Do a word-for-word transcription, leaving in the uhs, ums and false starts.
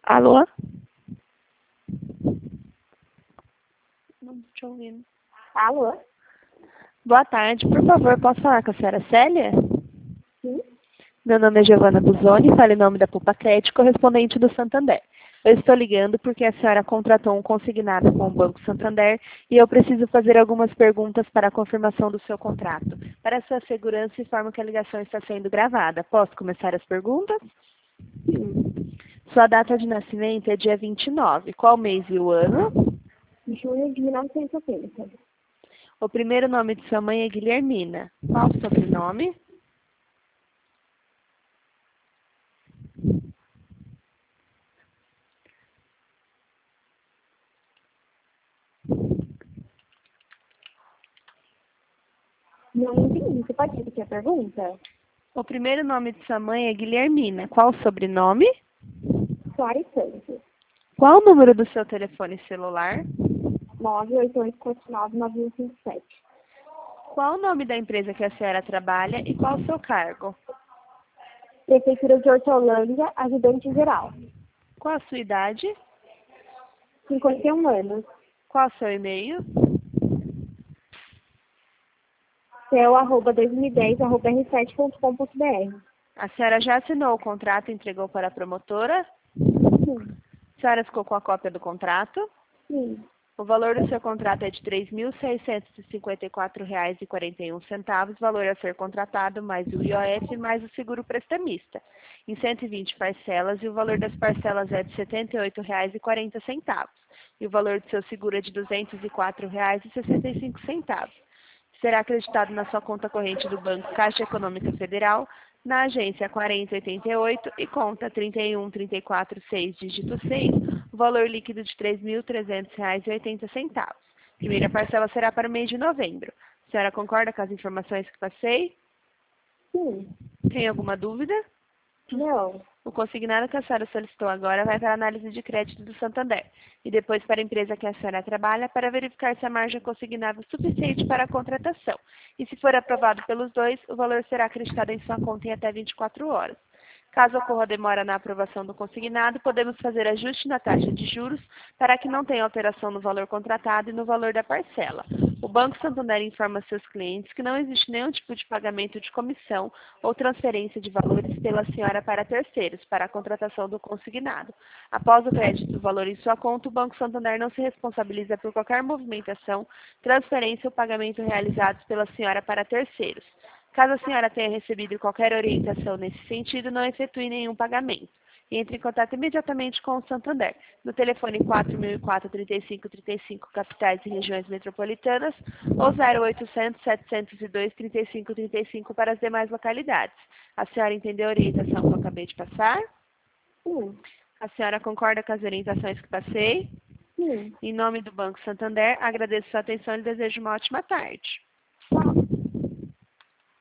Alô? Não estou te ouvindo. Alô? Boa tarde, por favor, posso falar com a senhora Célia? Sim? Meu nome é Giovana Buzoni, falo em nome da Pupacred, correspondente do Santander. Eu estou ligando porque a senhora contratou um consignado com o Banco Santander e eu preciso fazer algumas perguntas para a confirmação do seu contrato. Para sua segurança, informo que a ligação está sendo gravada. Posso começar as perguntas? Sim. Sua data de nascimento é dia vinte e nove. Qual mês e o ano? Junho de mil novecentos e oitenta. O primeiro nome de sua mãe é Guilhermina. Qual o sobrenome? Não entendi. Você pode repetir a pergunta? O primeiro nome de sua mãe é Guilhermina. Qual o sobrenome? Soares Santos. Qual o número do seu telefone celular? nove oito oito quatro nove nove um cinco sete. Qual o nome da empresa que a senhora trabalha e qual o seu cargo? Prefeitura de Hortolândia, ajudante geral. Qual a sua idade? cinquenta e um anos. Qual o seu e-mail? céu arroba dois mil e dez arroba r sete ponto com ponto br. A senhora já assinou o contrato e entregou para a promotora? Sim. A senhora ficou com a cópia do contrato? Sim. O valor do seu contrato é de três mil seiscentos e cinquenta e quatro reais e quarenta e um centavos, valor a ser contratado, mais o I O F, mais o seguro prestamista, em cento e vinte parcelas, e o valor das parcelas é de setenta e oito reais e quarenta centavos, e o valor do seu seguro é de duzentos e quatro reais e sessenta e cinco centavos. Será acreditado na sua conta corrente do Banco Caixa Econômica Federal, na agência quarenta oitenta e oito e conta trinta e um trinta e quatro seis, dígito seis, o valor líquido de três mil trezentos reais e oitenta centavos. Primeira parcela será para o mês de novembro. A senhora concorda com as informações que passei? Sim. Tem alguma dúvida? Não. O consignado que a senhora solicitou agora vai para a análise de crédito do Santander e depois para a empresa que a senhora trabalha para verificar se a margem consignável é suficiente para a contratação. E se for aprovado pelos dois, o valor será acreditado em sua conta em até vinte e quatro horas. Caso ocorra demora na aprovação do consignado, podemos fazer ajuste na taxa de juros para que não tenha alteração no valor contratado e no valor da parcela. O Banco Santander informa seus clientes que não existe nenhum tipo de pagamento de comissão ou transferência de valores pela senhora para terceiros, para a contratação do consignado. Após o crédito do valor em sua conta, o Banco Santander não se responsabiliza por qualquer movimentação, transferência ou pagamento realizados pela senhora para terceiros. Caso a senhora tenha recebido qualquer orientação nesse sentido, não efetue nenhum pagamento. Entre em contato imediatamente com o Santander, no telefone quatro mil e quatro, trinta e cinco, trinta e cinco, capitais e regiões metropolitanas, ou zero oitocentos, setecentos e dois, trinta e cinco, trinta e cinco para as demais localidades. A senhora entendeu a orientação que eu acabei de passar? Sim. A senhora concorda com as orientações que passei? Sim. Em nome do Banco Santander, agradeço sua atenção e desejo uma ótima tarde. Tá.